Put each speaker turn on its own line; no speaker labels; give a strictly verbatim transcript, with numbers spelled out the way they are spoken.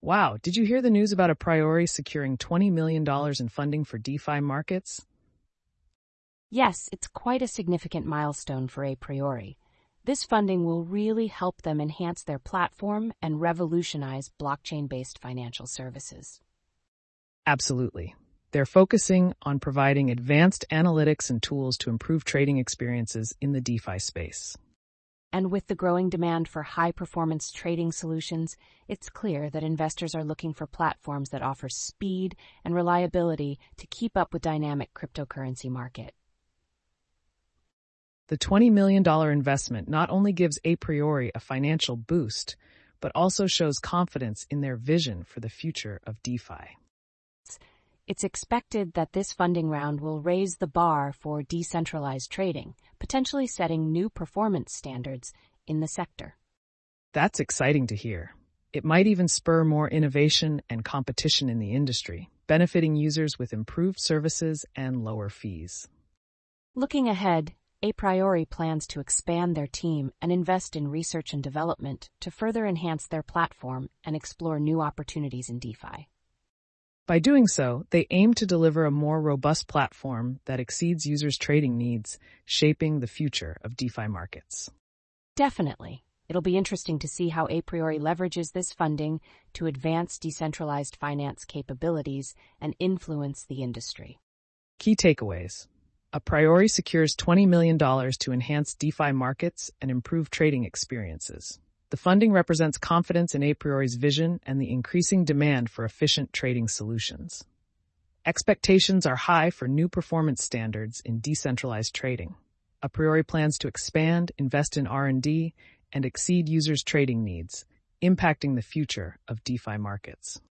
Wow, did you hear the news about a priori securing twenty million dollars in funding for DeFi markets?
Yes, it's quite a significant milestone for A Priori. This funding will really help them enhance their platform and revolutionize blockchain-based financial services.
Absolutely. They're focusing on providing advanced analytics and tools to improve trading experiences in the DeFi space.
And with the growing demand for high-performance trading solutions, it's clear that investors are looking for platforms that offer speed and reliability to keep up with dynamic cryptocurrency market.
The twenty million dollars investment not only gives A Priori a financial boost, but also shows confidence in their vision for the future of DeFi.
It's expected that this funding round will raise the bar for decentralized trading, potentially setting new performance standards in the sector.
That's exciting to hear. It might even spur more innovation and competition in the industry, benefiting users with improved services and lower fees.
Looking ahead, A Priori plans to expand their team and invest in research and development to further enhance their platform and explore new opportunities in DeFi.
By doing so, they aim to deliver a more robust platform that exceeds users' trading needs, shaping the future of DeFi markets.
Definitely. It'll be interesting to see how A Priori leverages this funding to advance decentralized finance capabilities and influence the industry.
Key takeaways. A Priori secures twenty million dollars to enhance DeFi markets and improve trading experiences. The funding represents confidence in A Priori's vision and the increasing demand for efficient trading solutions. Expectations are high for new performance standards in decentralized trading. A Priori plans to expand, invest in R and D, and exceed users' trading needs, impacting the future of DeFi markets.